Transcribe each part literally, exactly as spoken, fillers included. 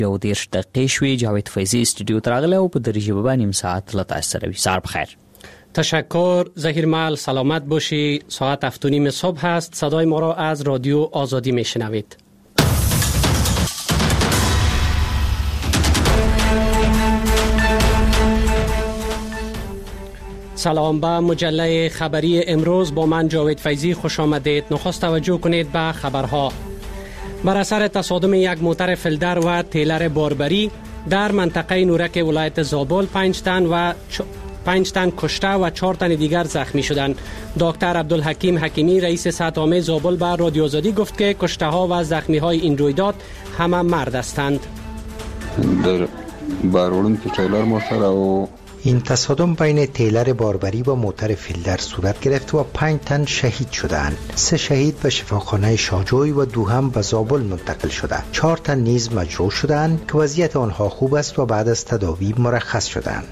یو دیرش دقیقې شوې. جاوید فیضی استودیو ته راغلی او په درجه به نیم ساعت له تاسو سره وي. سهار بخیر. تشکر ظهیرمل، سلامت باشی. ساعت هفت و نیم صبح است. صدای ما را از رادیو آزادی میشنوید. سلام به مجله خبری امروز. با من جاوید فیضی خوش آمدید. نخست توجه کنید به خبرها. بر اثر تصادم یک موتر فیلدر و تیلر باربری در منطقه نورک ولایت زابل پنج تن و چ... پنج تن کشته و چهار تن دیگر زخمی شدند. دکتر عبدالحکیم حکیمی رئیس صحت عامه زابل به رادیو آزادی گفت که کشته ها و زخمی های این رویداد همه مرد هستند. در بارورون که تیلر موتر و این تصادم بین تیلر باربری و موتر فیلدر صورت گرفت و پنج تن شهید شدند. سه شهید به شفاخانه شاجوی و دو هم به زابل منتقل شده. چهار تن نیز مجروح شدند که وضعیت آنها خوب است و بعد از تداوی مرخص شدند.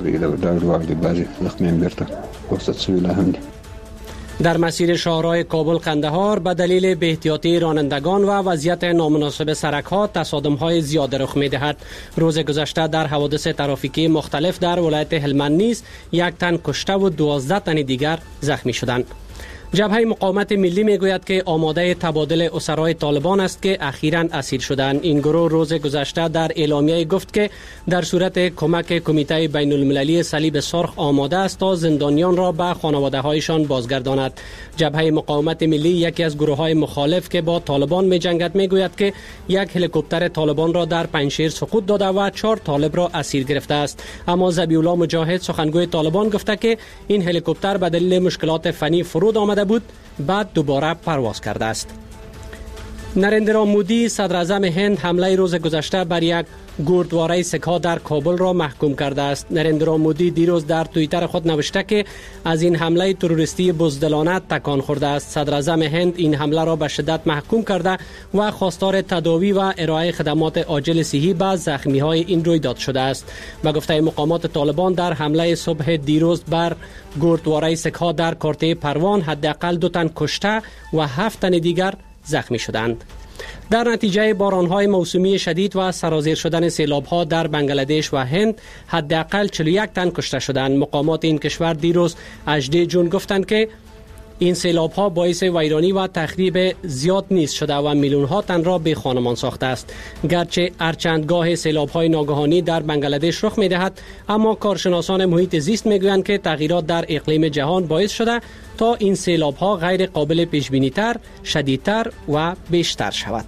در مسیر شاهراه کابل قندهار به دلیل بی‌احتیاطی رانندگان و وضعیت نامناسب سرک‌ها تصادم‌های زیاد رخ می‌دهد. روز گذشته در حوادث ترافیکی مختلف در ولایت هلمند نیز یک تن کشته و دوازده تن دیگر زخمی شدند. جبهه مقاومت ملی میگوید که آماده تبادل اسرای طالبان است که اخیراً اسیر شدند. این گروه روز گذشته در اعلامیه گفت که در صورت کمک کمیته بین المللی صلیب سرخ آماده است تا زندانیان را به خانواده هایشان بازگرداند. جبهه مقاومت ملی یکی از گروه های مخالف که با طالبان می جنگد میگوید که یک هلیکوپتر طالبان را در پنجشیر سقوط داده و چهار طالب را اسیر گرفته است. اما ذبیح‌الله مجاهد سخنگوی طالبان گفته که این هلیکوپتر به دلیل مشکلات فنی فرود آمده بود، بعد دوباره پرواز کرده است. نریندرا مودی صدر اعظم هند حمله روز گذشته بر یک گوردواره سک‌ها در کابل را محکوم کرده است. نریندرا مودی دیروز در توییتر خود نوشته که از این حمله تروریستی بزدلانه تکان خورده است. صدر اعظم هند این حمله را به شدت محکوم کرده و خواستار تداوی و ارائه خدمات عاجل صحی به زخمی‌های این رویداد شده است. به گفته مقامات طالبان در حمله صبح دیروز بر گوردواره سک‌ها در کارته پروان حداقل دو تن کشته و هفت تن دیگر زخمی شدند. در نتیجه باران‌های موسمی شدید و سرازیر شدن سیلاب‌ها در بنگلادش و هند حداقل چهل و یک تن کشته شدند. مقامات این کشور دیروز هجدهم ژوئن گفتند که این سیلاب‌ها باعث ویرانی و تخریب زیاد نیز شده و میلیون‌ها تن را بی خانمان ساخته است. گرچه ارچندگاه سیلاب‌های ناگهانی در بنگلادش رخ می‌دهد، اما کارشناسان محیط زیست می‌گویند که تغییرات در اقلیم جهان باعث شده تا این سیلاب‌ها غیر قابل پیش‌بینی‌تر، شدیدتر و بیشتر شود.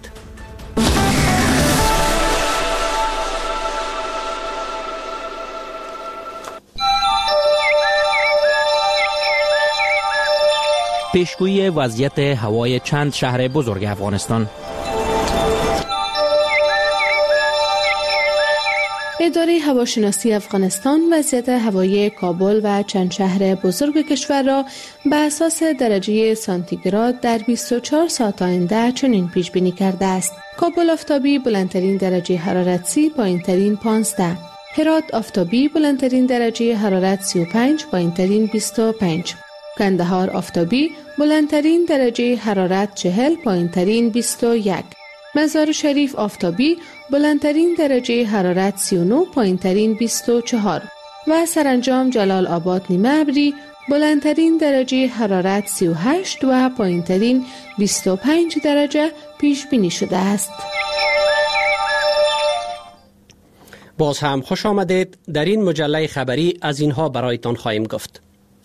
پیشگویی وضعیت هوای چند شهر بزرگ افغانستان. اداره هواشناسی افغانستان وضعیت هوایی کابل و چند شهر بزرگ کشور را به اساس درجه سانتیگراد در بیست و چهار ساعت آینده چنین پیش بینی کرده است: کابل آفتابی بلندترین درجه حرارت سی، پایینترین پانزده. هرات آفتابی بلندترین درجه حرارت سی و پنج، پایینترین بیست و پنج. قندهار آفتابی بلندترین درجه حرارت چهل، پایینترین بیست و یک. مزار شریف آفتابی بلندترین درجه حرارت سی و نه، پایینترین بیست و چهار. و سرانجام جلال آباد نیمه ابری بلندترین درجه حرارت سی و هشت و پایینترین بیست و پنج درجه پیش بینی شده است. باز هم خوش آمدید. در این مجله خبری از اینها برایتان خواهیم گفت.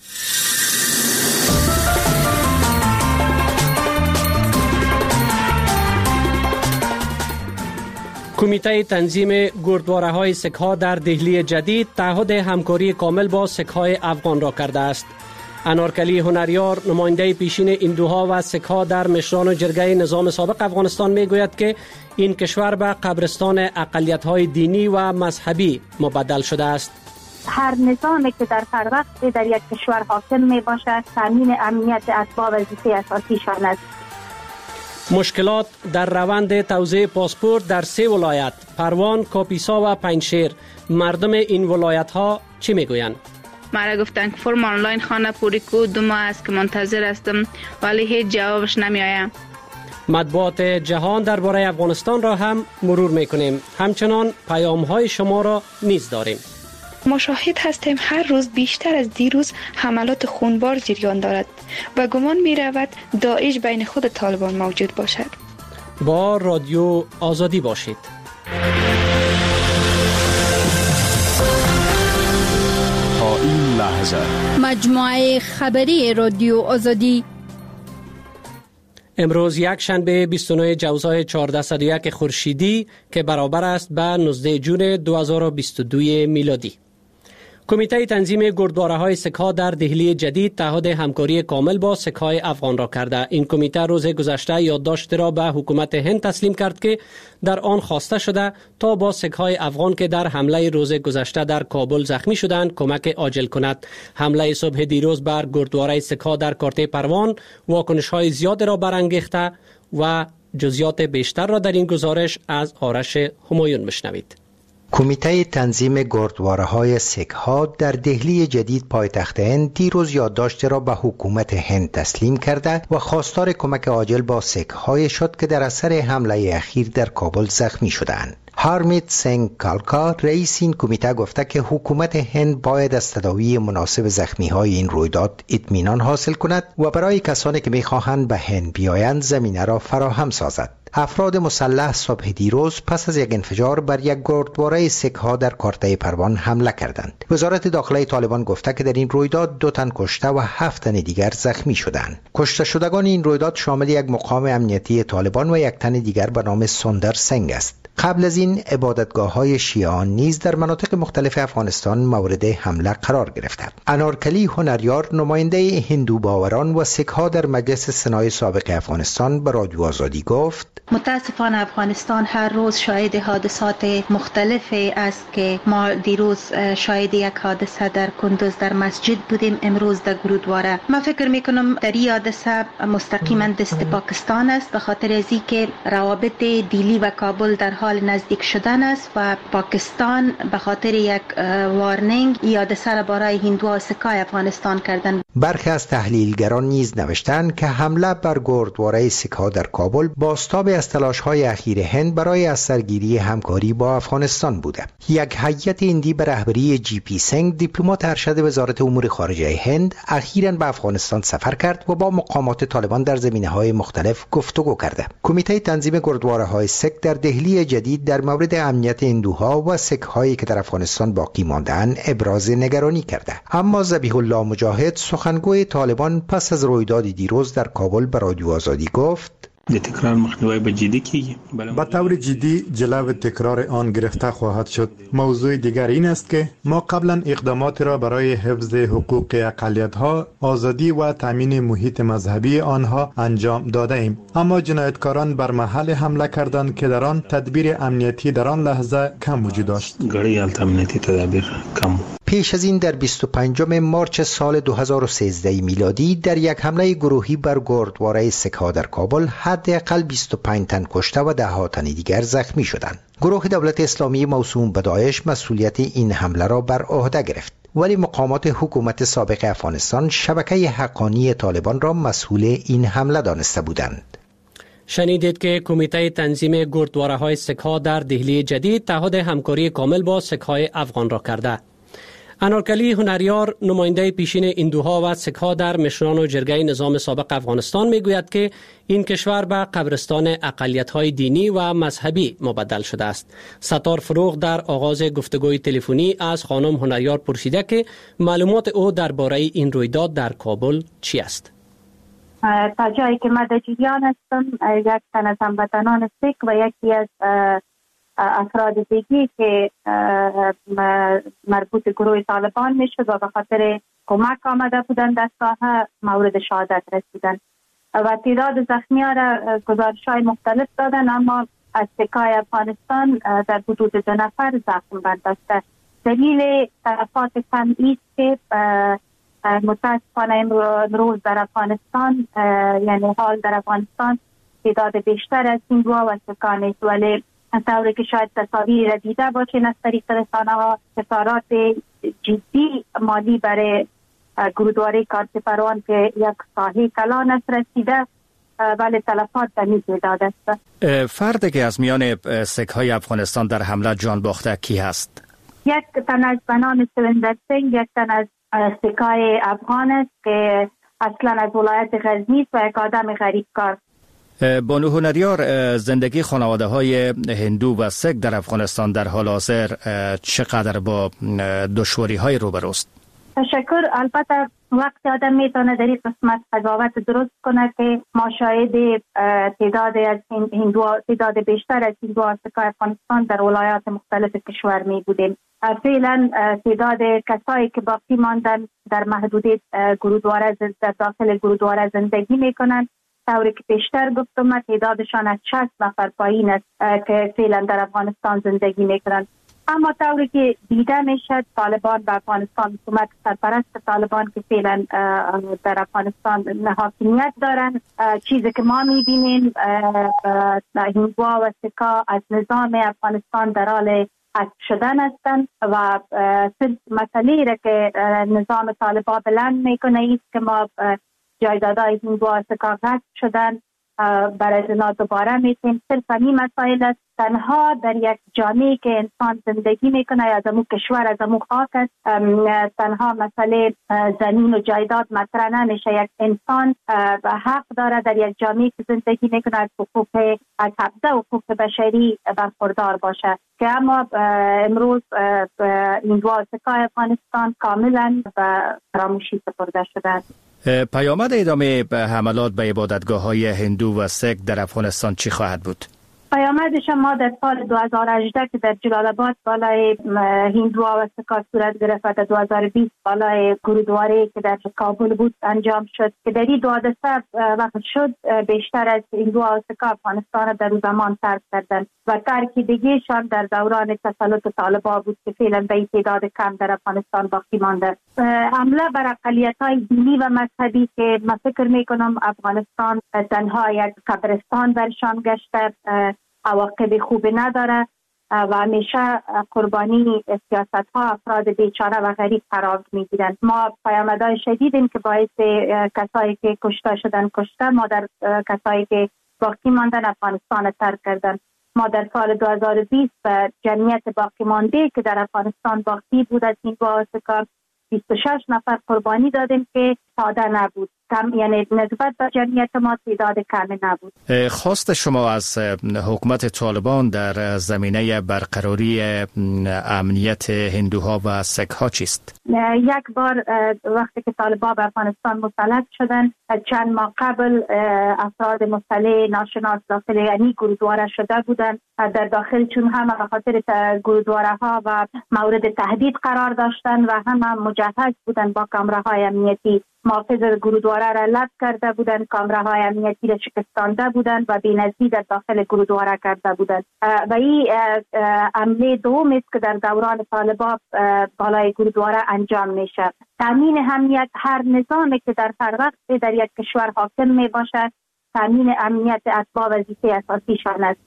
کمیته تنظیم گوردواره‌های سک‌ها در دهلی جدید تعهد همکاری کامل با سک‌های افغان را کرده است. انارکلی هنریار نماینده پیشین هندوها و سک‌ها در مشران جرگه نظام سابق افغانستان میگوید که این کشور به قبرستان اقلیت‌های دینی و مذهبی مبدل شده است. هر نظامی که در هر وقت در یک کشور حاکم می باشد تامین امنیت اسباب وظیفه اساسیشان است. مشکلات در روند توزیع پاسپورت در سه ولایت پروان، کاپیسا و پنجشیر. مردم این ولایت ها چی میگویند؟ مرا گفتن که فرم آنلاین خانه پوری کو، دو ماه است که منتظر هستم ولی هیچ جوابش نمی آید. مطبوعات جهان درباره افغانستان را هم مرور میکنیم. همچنان پیام های شما را نیز داریم. ما شاهد هستیم هر روز بیشتر از دیروز حملات خونبار جریان دارد و گمان می رود داعش بین خود طالبان موجود باشد. با رادیو آزادی باشید. تا این لحظه مجموعه خبری رادیو آزادی امروز یک شنبه بیست و نه جوزای چهارصد و یک خورشیدی که برابر است به نوزده جون دو هزار و بیست و دو میلادی. کمیته تنظیم گردواره‌های سک‌ها در دهلی جدید تعهد همکاری کامل با سک‌های افغان را کرده. این کمیته روز گذشته یادداشت را به حکومت هند تسلیم کرد که در آن خواسته شده تا با سک‌های افغان که در حمله روز گذشته در کابل زخمی شدند کمک عاجل کند. حمله صبح دیروز بر گردواره سک‌ها در کارته پروان واکنش‌های زیاد را برانگیخته و جزئیات بیشتر را در این گزارش از آرش همایون میشنوید. کمیته تنظیم گردواره‌های سک‌ها در دهلی جدید پایتخت هند دیروز یادداشت را به حکومت هند تسلیم کرده و خواستار کمک عاجل با سک‌های شد که در اثر حمله اخیر در کابل زخمی شدند. هارمیت سنگ کالکا رئیس این کمیته گفته که حکومت هند باید از تداوی مناسب زخمی‌های این رویداد اطمینان حاصل کند و برای کسانی که می‌خواهند به هند بیایند زمینه را فراهم سازد. افراد مسلح صبح دیروز پس از یک انفجار بر یک گردواره سک‌ها در کارته پروان حمله کردند. وزارت داخله طالبان گفته که در این رویداد دو تن کشته و هفت تن دیگر زخمی شدند. کشته شدگان این رویداد شامل یک مقام امنیتی طالبان و یک تن دیگر به نام سندر سنگ است. قبل از این عبادتگاه‌های شیعیان نیز در مناطق مختلف افغانستان مورد حمله قرار گرفتند. انارکلی هنریار نماینده هندو باوران و سک‌ها در مجلس سنای سابق افغانستان به رادیو آزادی گفت: متاسفانه افغانستان هر روز شاهد حادثات مختلفی است که ما دیروز شاهد یک حادثه در کندوز در مسجد بودیم، امروز در گرودواره. من فکر میکنم در این حادثه مستقیما دست پاکستان است، به خاطر از اینکه روابط دیلی و کابل در حال نزدیک شدن است و پاکستان به خاطر یک وارنینگ این حادثه را برای هندوها و سکای افغانستان کردن. برخی از تحلیلگران نیز نوشتند که حمله بر گردواره سک‌ها در کابل بازتاب از تلاش‌های اخیر هند برای از سرگیری همکاری با افغانستان بوده. یک هیئت هندی به رهبری جی پی سنگ، دیپلمات ارشد وزارت امور خارجه هند، اخیراً به افغانستان سفر کرد و با مقامات طالبان در زمینه‌های مختلف گفتگو کرده. کمیته تنظیم گردواره‌های سک در دهلی جدید در مورد امنیت هندوها و سک‌هایی که در افغانستان باقی مانده‌اند ابراز نگرانی کرده. اما ذبیح الله مجاهد سخنگوی طالبان پس از رویداد دیروز در کابل به رادیو آزادی گفت: د تکرار مخنیوی به جدی کیږي. به طور جدی جلو تکرار آن گرفته خواهد شد. موضوع دیگر این است که ما قبلا اقدامات را برای حفظ حقوق اقلیت‌ها، آزادی و تامین محیط مذهبی آنها انجام داده ایم، اما جنایتکاران بر محل حمله کردند که در آن تدبیر امنیتی در آن لحظه کم وجود داشت. غړي امنیتی تدابیر کم. پیش از این در بیست و پنجم مارچ سال دو هزار و سیزده میلادی در یک حمله گروهی بر گردواره سک‌ها در کابل حداقل بیست و پنج تن کشته و ده ها تن دیگر زخمی شدند. گروه دولت اسلامی موسوم به داعش مسئولیت این حمله را بر عهده گرفت، ولی مقامات حکومت سابق افغانستان شبکه حقانی طالبان را مسئول این حمله دانسته بودند. شنیدید که کمیته تنظیم گردواره‌های سک‌ها در دهلی جدید تعهد همکاری کامل با سک‌های افغان را کرده. انارکلی هنریار نماینده پیشین هندوها و سک‌ها در مشران و جرگه نظام سابق افغانستان میگوید که این کشور به قبرستان اقلیت‌های دینی و مذهبی مبدل شده است. ستار فروغ در آغاز گفتگوی تلفنی از خانم هنریار پرسیده که معلومات او درباره این رویداد در کابل چی است. تا جایی که من در جریان هستم، یک تن از هموطنان سک و یکی از افراد دیگی که مربوط گروه طالبان میشد و به خاطر کمک آمده بودن در ساحه مورد شهادت رسیدن و تعداد زخمی ها را گزارش‌های مختلف دادن، اما از سکای افغانستان در حدود دو نفر زخم برداشته. دلیل تلفات سمعی است که متاسفانه امروز در افغانستان، یعنی حال در افغانستان تعداد بیشتر از هندوها و سکان است، ولی طوری که شاید تصاویری را دیده باشین از طریق رسانه‌ها، خسارات جدی مالی برای گرودواره کارت پروان که یک ساحه کلان است رسیده ولی تلفات به این تعداد است. فردی که از میان سک‌های افغانستان در حمله جان باخته کی هست؟ یک تن از بنام سویندر سنگ، یک تن از سکای افغان است که اصلا از ولایت غزنی است و یک آدم غریبکار. بانو هنریار، زندگی خانواده های هندو و سک در افغانستان در حال حاضر چقدر با دشواری های روبروست؟ تشکر. البته وقتی آدم میتونه در این قسمت قضاوت درست کنه که ما شاهد تعداد از هندو تعداد بیشتر از هندو سکای افغانستان در ولایات مختلف کشور می بودیم. فعلا تعداد کسایی که باقی ماندن در محدوده گرودواره در داخل گرودواره زندگی میکنن، طوری که بیشتر گفتم تعدادشان از شصت نفر پایین است که فعلا در افغانستان زندگی میکنن. اما طوری که دیده میشد طالبان و افغانستان، حکومت سرپرست طالبان که فعلا در افغانستان حاکمیت دارن، چیزی که ما میبینیم هندوها و سکا از نظام افغانستان در حال حذف شدن هستند و مسئله را که نظام طالبان بلند میکنه ایست که ما جایدادهای هندوها و سکا حذف شدن برای اینا دوباره میتونیم. صرف این مسائل است. تنها در یک جامعه که انسان زندگی میکنه از امو کشور از امو خاک است، تنها مسئله زمین و جایداد مطرح نمیشه. یک انسان حق داره در یک جامعه که زندگی میکنه از حقوق از حفظ حقوق بشری برخوردار باشه که اما امروز هندوها و سکای افغانستان کاملا به فراموشی سپرده شده. پیامد ادامه حملات به عبادتگاه های هندو و سک در افغانستان چی خواهد بود؟ پیامدش ما در سال دو هزار و هجده که در جلال آباد بالای هندوها و سکا صورت گرفت و در دو هزار و بیست بالای گرودواره که در کابل بود انجام شد که در این دو حادثه وقت شد بیشتر از هندوها و سکا افغانستان در اون زمان ترک کردند و ترکیدگیشان در دوران تسلط طالبان بود که فعلا به این تعداد کم در افغانستان باقی مانده. حمله بر اقلیت‌های دینی و مذهبی که من فکر میکنم افغانستان تنها یک قبرستان برشان گشته، عواقب خوبی نداره و همیشه قربانی سیاست ها افراد بیچاره و غریب قرار میگیرند. ما پیامدهای شدیدیم که باعث کسایی که کشته شدن کشته، ما در کسایی که باقی ماندن افغانستان ترک کردن. ما در سال دو هزار و بیست جمعیت باقی مانده که در افغانستان باقی بود از این با سکار بیست و شش نفر قربانی دادیم که ساده نبود، کم، یعنی نسبت به جمعیت ما تعداد کمی نبود. خواست شما از حکومت طالبان در زمینه برقراری امنیت هندوها و سکها چیست؟ یک بار وقتی که طالبان به افغانستان مسلط شدن، چند ماه قبل افراد مسلح ناشناس داخل یعنی گرودواره شده بودند. در داخل چون همه به خاطر گرودواره ها و مورد تهدید قرار داشتن و همه مجهز بودن با کامراهای امنیتی، محافظ گرودواره را لب کرده بودند، کامراهای امنیتی را شکستانده بودند و بی‌نظیر در داخل گرودواره کرده بودند. و این عمله دوم است که در دوران طالبان بالای گرودواره انجام میشه. تامین امنیت هر نظامی که در هر وقت در یک کشور حاکم می باشد، تامین امنیت اتباع وظیفه اساسیشان است.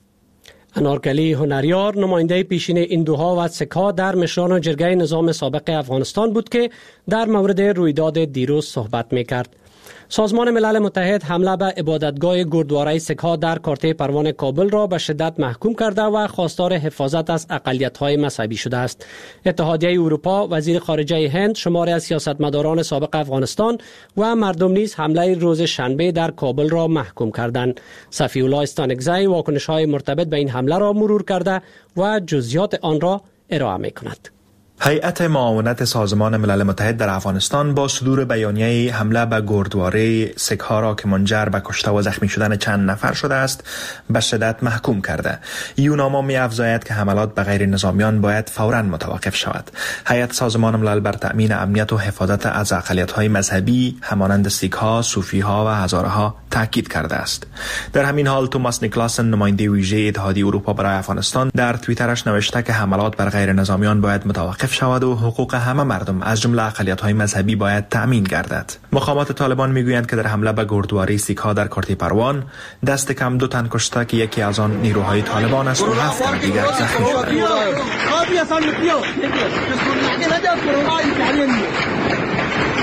انارگلی هنریار، نماینده پیشین هندوها و سکها در مشران جرگه نظام سابق افغانستان بود که در مورد رویداد دیروز صحبت می‌کرد. سازمان ملل متحد حمله به عبادتگاه گرودواره سکها در کارته پروان کابل را به شدت محکوم کرده و خواستار حفاظت از اقلیت‌های مذهبی شده است. اتحادیه اروپا، وزیر خارجه هند، شماری از سیاستمداران سابق افغانستان و مردم نیز حمله روز شنبه در کابل را محکوم کردند. صفی الله استانکزی واکنش‌های مرتبط به این حمله را مرور کرده و جزئیات آن را ارائه می‌کند. هیئت معاونت سازمان ملل متحد در افغانستان با صدور بیانیه حمله به گرودواره سکها را که منجر به کشته و زخمی شدن چند نفر شده است به شدت محکوم کرده. یوناما می افزاید که حملات به غیر نظامیان باید فوراً متوقف شود. هیئت سازمان ملل بر تأمین امنیت و حفاظت از اقلیت‌های مذهبی همانند سیک‌ها، صوفی‌ها و هزاره‌ها تاکید کرده است. در همین حال توماس نیکلاسن، نماینده ویژه اتحادیه اروپا برای افغانستان، در توییترش نوشته که حملات بر غیر نظامیان باید متوقف شود و حقوق همه مردم از جمله اقلیت‌های مذهبی باید تأمین گردد. مقامات طالبان میگویند که در حمله به گرودواره سیک‌ها در کارته پروان دست کم دو تن کشته که یکی از آن نیروهای طالبان است و هفت تن دیگر زخمی شدند.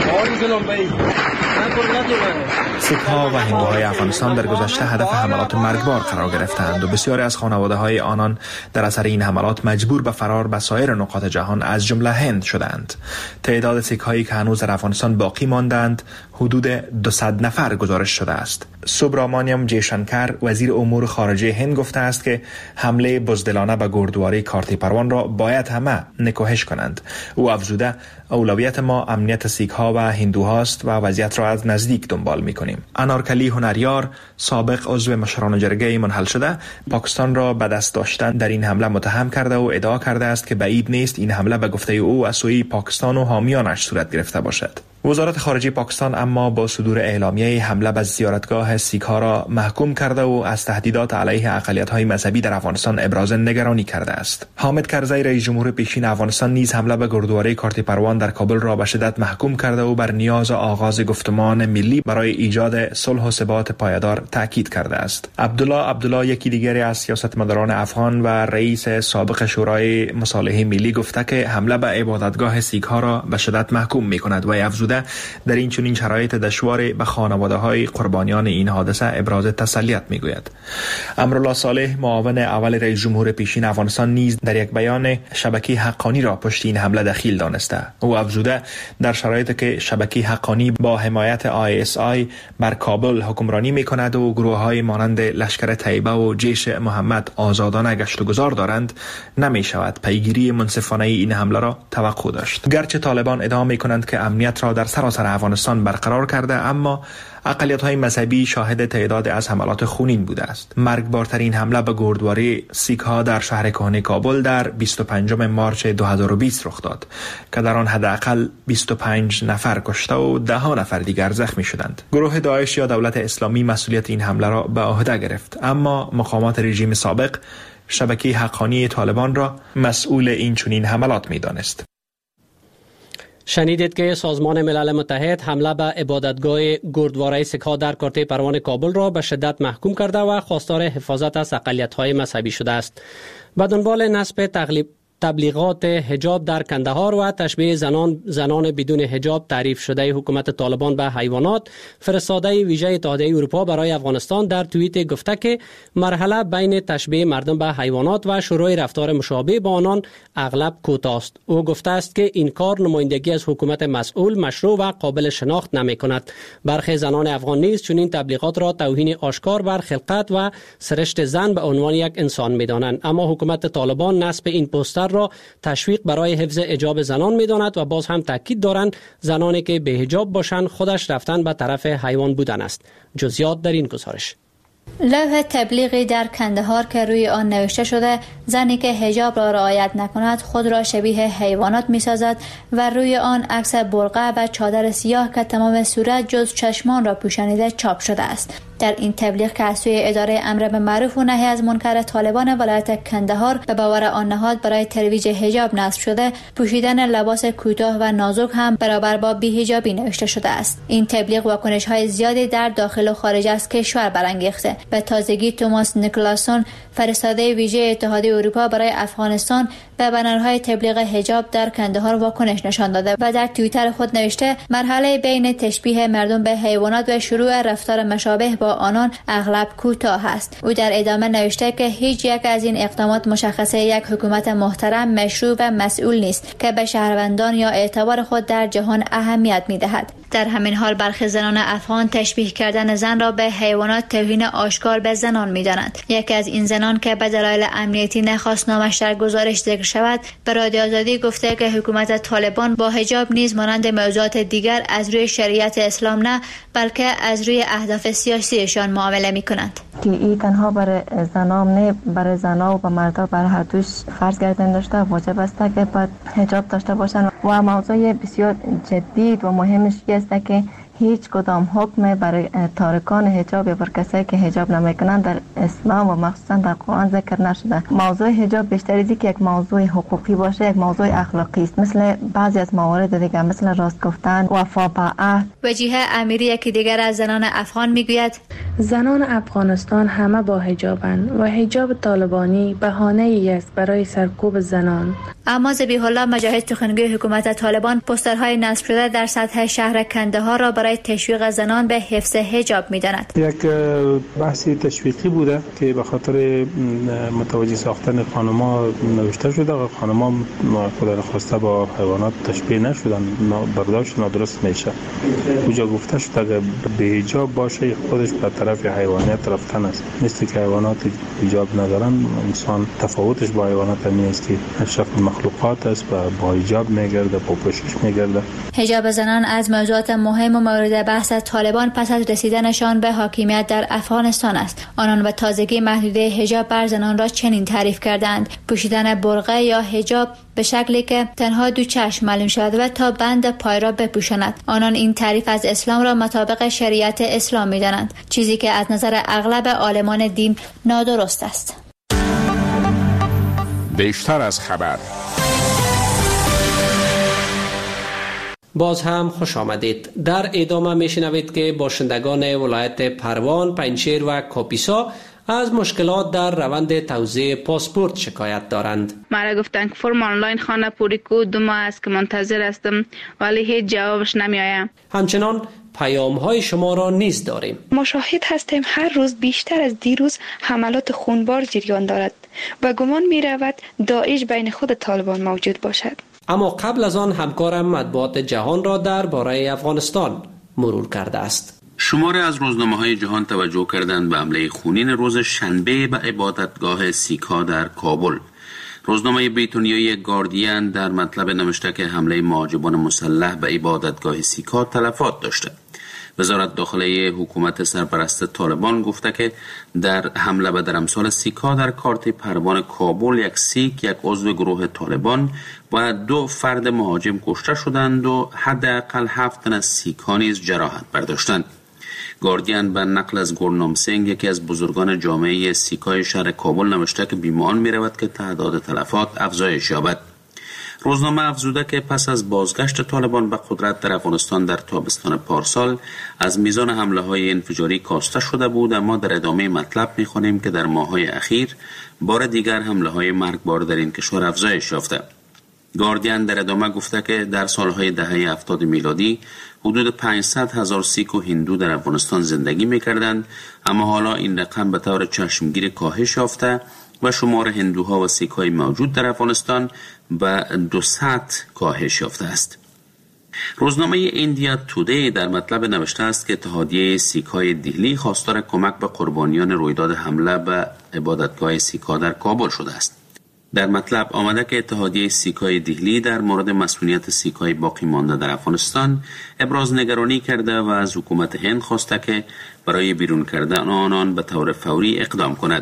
سیک‌ها و هندوهای افغانستان در گذشته هدف حملات مرگبار قرار گرفتند و بسیاری از خانواده‌های آنان در اثر این حملات مجبور به فرار به سایر نقاط جهان از جمله هند شدند. تعداد سیک‌هایی که هنوز در افغانستان باقی ماندند حدود دویست نفر گزارش شده است. سوبرامانیام جیشانکر وزیر امور خارجه هند گفته است که حمله بزدلانه به گردواره کارتی پروان را باید همه نکوهش کنند. او افزوده اولویت ما امنیت سیک‌ها و هندوهاست و وضعیت را از نزدیک دنبال می‌کنیم. انارکلی هنریار سابق عضو مشران جرگه منحل شده پاکستان را به دست داشتن در این حمله متهم کرده و ادعا کرده است که بعید نیست این حمله به گفته او از سوی پاکستان و حامیانش صورت گرفته باشد. وزارت خارجه پاکستان اما با صدور اعلامیه حمله به زیارتگاه سیک‌ها را محکوم کرده و از تهدیدات علیه اقلیت‌های مذهبی در افغانستان ابراز نگرانی کرده است. حامد کرزی رئیس جمهور پیشین افغانستان نیز حمله به گردواره کارتی پروان در کابل را به شدت محکوم کرده و بر نیاز آغاز گفتمان ملی برای ایجاد صلح و ثبات پایدار تاکید کرده است. عبدالله عبدالله یکی دیگر از سیاستمداران افغان و رئیس سابق شورای مصالحه ملی گفته که حمله به عبادتگاه سیک‌ها را به شدت محکوم می‌کند و افزوده در این چنین شرایط دشوار به خانواده‌های قربانیان این حادثه ابراز تسلیت می‌گوید. امرالله صالح معاون اول رئیس جمهور پیشین افغانستان نیز در یک بیان شبکه حقانی را پشت این حمله دخیل دانسته. او افزوده در شرایطی که شبکه حقانی با حمایت آی اس آی بر کابل حکمرانی می‌کند و گروه‌های مانند لشکر طیبه و جیش محمد آزادانه گشت و گذار دارند، نمی‌شود پیگیری منصفانه این حمله را توقع داشت. گرچه طالبان ادعا می‌کنند که امنیت را در سراسر افغانستان برقرار کرده، اما اقلیت‌های مذهبی شاهد تعداد از حملات خونین بوده است. مرگبارترین حمله به گردواره سیک‌ها در شهر کهنه کابل در بیست و پنجم مارچ دو هزار و بیست رخ داد که در آن حداقل بیست و پنج نفر کشته و ده ها نفر دیگر زخمی شدند. گروه داعش یا دولت اسلامی مسئولیت این حمله را به عهده گرفت، اما مقامات رژیم سابق شبکه حقانی طالبان را مسئول این چنین حملات می‌دانست. شنیدید که سازمان ملل متحد حمله به عبادتگاه گردواره سیک‌ها در کارتی پروان کابل را به شدت محکوم کرده و خواستار حفاظت از اقلیت‌های مذهبی شده است. به دنبال نصب تغلیب تبلیغات حجاب در کندهار و تشبیه زنان زنان بدون حجاب تعریف شده حکومت طالبان به حیوانات، فرستاده ویژه اتحادیه اروپا برای افغانستان در توییت گفته که مرحله بین تشبیه مردم به حیوانات و شروع رفتار مشابه با آنان اغلب کوتاه است. او گفته است که این کار نمایندگی از حکومت مسئول، مشروع و قابل شناخت نمی کند. برخی زنان افغان نیز چنین تبلیغات را توهین آشکار بر خلقت و سرشت زن به عنوان یک انسان می دانند، اما حکومت طالبان نصب این پوستر را تشویق برای حفظ حجاب زنان می‌داند و باز هم تاکید دارند زنانی که به حجاب باشند خودش رفتن به طرف حیوان بودن است. جزئیات در این گزارش. لوح تبلیغی در کندهار که روی آن نوشته شده زنی که حجاب را رعایت نکند خود را شبیه حیوانات می‌سازد و روی آن عکس برقع و چادر سیاه که تمام صورت جز چشمان را پوشانیده چاپ شده است. در این تبلیغ که از سوی اداره امر به معروف و نهی از منکر طالبان ولایت کندهار به باور آن نهاد برای ترویج حجاب نصب شده، پوشیدن لباس کوتاه و نازک هم برابر با بی‌حجابی نوشته شده است. این تبلیغ واکنش‌های زیادی در داخل و خارج از کشور برانگیخته. به تازگی توماس نیکلاسون فرستاده ویژه اتحادیه اروپا برای افغانستان به بنرهای تبلیغ حجاب در کندهار واکنش نشان داده و در توییتر خود نوشته مرحله بین تشبیه مردم به حیوانات و شروع رفتار مشابه با آنان اغلب کوتاه است. او در ادامه نوشته که هیچ یک از این اقدامات مشخصه یک حکومت محترم، مشروع و مسئول نیست که به شهروندان یا اعتبار خود در جهان اهمیت می‌دهد. در همین حال برخی زنان افغان تشبیه کردن زن را به حیوانات توهین آشکار به زنان می‌دانند. یکی از این زنان که به دلایل امنیتی نخواست نامش در گزارش ذکر شود، به رادیو آزادی گفته که حکومت طالبان با حجاب نیز مانند موضوعات دیگر از روی شریعت اسلام نه، بلکه از روی اهداف سیاسیشان معامله می‌کنند. که این تنها برای زنان نه، برای زنا و مردا بر هر دوش فرض گردن داشته واجب است که باید حجاب داشته باشند و موضوع بسیار جدید و مهمش است که هیچ کدام حکم برای تارکان حجاب یا بر کسایی که حجاب نمیکنند در اسلام و مخصوصا در قرآن ذکر نشده. موضوع حجاب بیشتر از اینکه یک موضوع حقوقی باشه، یک موضوع اخلاقی است. مثل بعضی از موارد دیگه، مثل راست گفتن، وفا به عهد. وجیه امیری یکی دیگر از زنان افغان میگوید زنان افغانستان همه با حجابند و حجاب طالبانی بهانه ای است برای سرکوب زنان. اما ذبیح الله مجاهد سخنگوی حکومت طالبان پوسترهای نصب شده در سطح شهر کندهار را برای تشویق زنان به حفظ حجاب می‌داند. یک بحثی تشویقی بوده که به خاطر متوجه ساختن خانم‌ها نوشته شده و خانم‌ها خدا نخواسته با حیوانات تشبیه نشدن، برداشت نادرست میشه. اونجا گفته شده اگر به حجاب باشه خودش به طرف حیوانیت رفتن است. مثل که حیوانات حجاب ندارن، انسان تفاوتش با حیوانات نیست که شکل مخلوقات است و با حجاب میگرده، با پوشش میگرده. حجاب زنان از موضوعات مهم و مورد بحث طالبان پس از رسیدنشان به حاکمیت در افغانستان است. آنان به تازگی محدوده حجاب بر زنان را چنین تعریف کردند: پوشیدن برقع یا حجاب به شکلی که تنها دو چشم معلوم شود و تا بند پای را بپوشاند. آنان این تعریف از اسلام را مطابق شریعت اسلام می‌دانند، چیزی که از نظر اغلب عالمان دین نادرست است. بیشتر از خبر. باز هم خوش آمدید. در ادامه میشنوید که باشندگان ولایت پروان، پنجشیر و کاپیسا از مشکلات در روند توزیع پاسپورت شکایت دارند. مرا گفتن که فرم آنلاین خانه پوری کو، دو ماه است که منتظر هستم ولی هیچ جوابش نمی آید. همچنان پیام های شما را نیز داریم. ما شاهد هستیم هر روز بیشتر از دیروز حملات خونبار جریان دارد و گمان می رود داعش بین خود طالبان موجود باشد. اما قبل از آن همکارم مطبوعات جهان را در باره افغانستان مرور کرده است. شماره از روزنامه‌های جهان توجه کردند به حمله خونین روز شنبه به عبادتگاه سیک‌ها در کابل. روزنامه بریتانیایی گاردین در مطلب نوشته که حمله مهاجمان مسلح به عبادتگاه سیک‌ها تلفات داشته. وزارت داخلی حکومت سرپرست طالبان گفته که در حمله به درمسال سیک‌ها در کارت پروان کابل یک سیک، یک عضو گروه طالبان و دو فرد مهاجم کشته شدند و حداقل هفت تن از سیک‌ها نیز جراحت برداشتند. گاردین به نقل از گورنام سنگ، یکی از بزرگان جامعه سیک‌های شهر کابل، نوشته که بیمان می‌رود که تعداد تلفات افزایش یابد. روزنامه افزوده که پس از بازگشت طالبان به قدرت در افغانستان در تابستان پارسال از میزان حمله‌های انفجاری کاسته شده بود، اما در ادامه مطلب می‌خوانیم که در ماه‌های اخیر بار دیگر حمله‌های مرگبار در این کشور افزایش یافته. گاردین در ادامه گفته که در سالهای دهه هفتاد میلادی حدود پانصد هزار سیک و هندو در افغانستان زندگی می‌کردند، اما حالا این رقم به طور چشمگیر کاهش یافته و شمار هندوها و سیک‌های موجود در افغانستان به دوصد کاهش یافته است. روزنامه ایندیا تودی در مطلب نوشته است که اتحادیه سیک‌های دهلی خواستار کمک به قربانیان رویداد حمله به عبادتگاه سیک‌ها در کابل شده است. در مطلب آمده که اتحادیه سیک‌های دهلی در مورد مسئولیت سیک‌های باقی مانده در افغانستان ابراز نگرانی کرده و از حکومت هند خواسته که برای بیرون کردن آنان به طور فوری اقدام کند.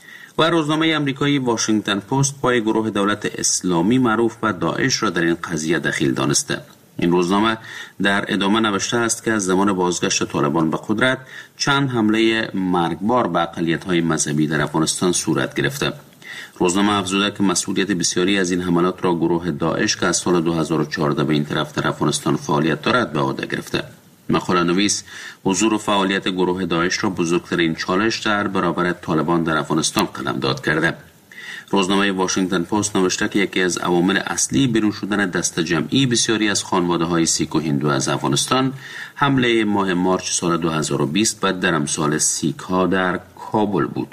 و روزنامه امریکایی واشنگتن پست پای گروه دولت اسلامی معروف به داعش را در این قضیه دخیل دانسته. این روزنامه در ادامه نوشته است که از زمان بازگشت طالبان به قدرت چند حمله مرگبار به اقلیت‌های مذهبی در افغانستان صورت گرفته. روزنامه افزوده که مسئولیت بسیاری از این حملات را گروه داعش که از سال دو هزار و چهارده به این طرف در افغانستان فعالیت دارد به عهده گرفته. مقاله نویس حضور و فعالیت گروه داعش را بزرگترین چالش در برابر طالبان در افغانستان قلمداد کرده. روزنامه واشنگتن پست نوشته که یکی از عوامل اصلی بیرون شدن دست جمعی بسیاری از خانواده‌های سیک و هندو از افغانستان حمله ماه مارچ سال دو هزار و بیست و درمسال سیک‌ها در کابل بود.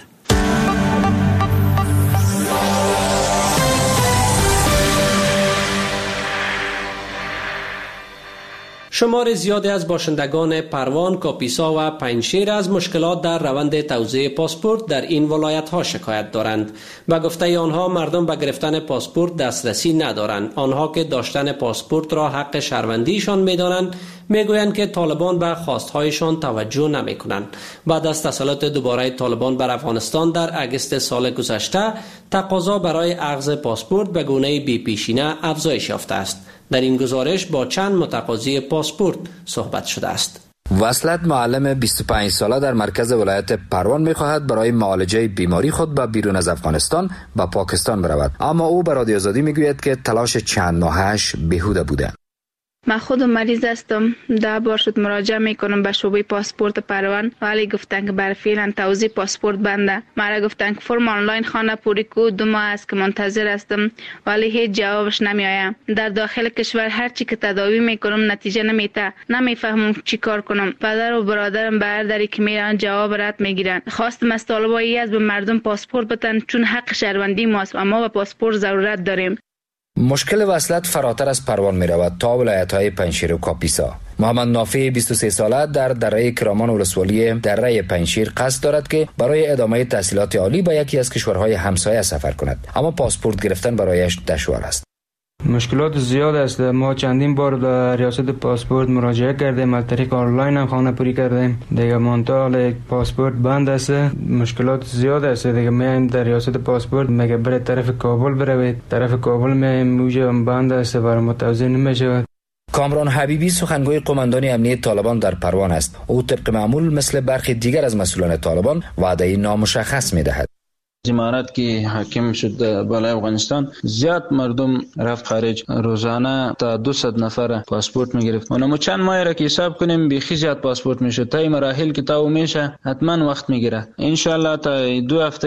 شمار زیادی از باشندگان پروان، کاپیسا و پنجشیر از مشکلات در روند توزیع پاسپورت در این ولایت‌ها شکایت دارند. به گفته آنها مردم به گرفتن پاسپورت دسترسی ندارند. آنها که داشتن پاسپورت را حق شهروندیشان می‌دانند میگویند که طالبان به خواستهایشان توجه نمی کنند. بعد از تسلط دوباره طالبان بر افغانستان در اگست سال گذشته، تقاضا برای اخذ پاسپورت به گونه بی پیشینه افزایش یافته است. در این گزارش با چند متقاضی پاسپورت صحبت شده است. وصلت معلم بیست و پنج ساله در مرکز ولایت پروان می‌خواهد برای معالجه بیماری خود به بیرون از افغانستان به پاکستان برود، اما او به رادیو آزادی میگوید که تلاش چند ماهش بیهوده بوده. من خودم مریض هستم، ده بار شد مراجعه میکنم به شعبه پاسپورت پروان، ولی گفتن که برای فعلا توزیع پاسپورت بنده. مرا گفتن که فرم آنلاین خانه پوری کو، دو ماه است که منتظر هستم ولی هیچ جوابش نمیآید. در داخل کشور هر چی که تداوی میکنم نتیجه نمیده، نمیفهمم چی کار کنم. پدر و برادرم به هر دری که میرن جواب رد میگیرن. خواستم از طالبایی از به مردم پاسپورت بدن چون حق شهروندی ماست و ما به پاسپورت ضرورت داریم. مشکل وصلت فراتر از پروان می رود تا ولایت‌های پنجشیر و کاپیسا. محمد نافی بیست و سه ساله در دره کرامان ولسوالی دره پنجشیر قصد دارد که برای ادامه تحصیلات عالی به یکی از کشورهای همسایه سفر کند، اما پاسپورت گرفتن برایش دشوار است. مشکلات زیاد است. ما چندین بار در ریاست پاسپورت مراجعه کردیم، از طریق آنلاین هم خانه پوری کردیم. دیگه منتها پاسپورت بند است. مشکلات زیاد است. دیگه میایم در ریاست پاسپورت میگه بره طرف کابل بروید، طرف کابل میایم موجه بند است، برای ما توزیع نمیشه. کامران حبیبی سخنگوی قماندان امنیت طالبان در پروان است. او طبق معمول مثل برخی دیگر از مسئولان طالبان وعده نامشخص میدهد. امارات که حاکم شد بالای افغانستان، زیاد مردم رفت خارج، روزانه تا دویست نفر پاسپورت میگرفت. اونم چند ماه را که حساب کنیم بیخی زیاد پاسپورت میشه. تا این مراحل که تا میشه حتما وقت میگیره. ان شاء الله تا دو هفته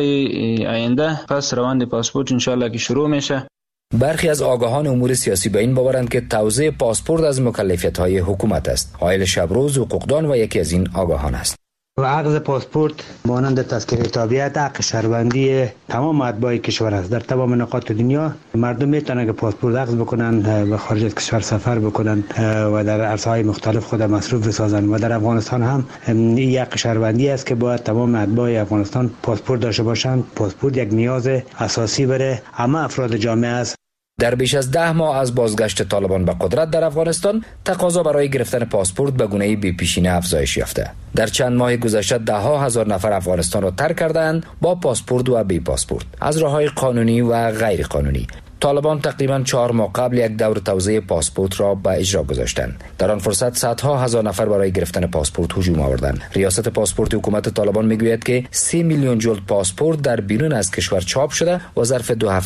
آینده پس روند پاسپورت ان شاء الله که شروع میشه. برخی از آگاهان امور سیاسی به این باورند که توزیع پاسپورت از مکلفیت‌های حکومت است. عایل شبروز حقوقدان و یکی از این آگاهان است. و اخذ پاسپورت مانند تذکره تابعیت حق شهروندی تمام اتباع کشور است. در تمام نقاط دنیا مردم میتونن که پاسپورت اخذ بکنن، به خارج از کشور سفر بکنن و در عرصه‌های مختلف خود مصروف بسازن. و در افغانستان هم این حق شهروندی است که باید تمام اتباع افغانستان پاسپورت داشته باشند. پاسپورت یک نیاز اساسی برای همه افراد جامعه است. در بیش از ده ماه از بازگشت طالبان به قدرت در افغانستان، تقاضا برای گرفتن پاسپورت به گونه‌ای بی پیشینه افزایش یافته. در چند ماه گذشته ده ها هزار نفر افغانستان را ترک کردند با پاسپورت و بی پاسپورت از راه‌های قانونی و غیر قانونی. طالبان تقریباً چهار ماه قبل یک دور توزیع پاسپورت را به اجرا گذاشتند. در آن فرصت صدها هزار نفر برای گرفتن پاسپورت هجوم آوردند. ریاست پاسپورت حکومت طالبان میگوید که سه میلیون جلد پاسپورت در بیرون از کشور چاپ شده و ظرف دو هفته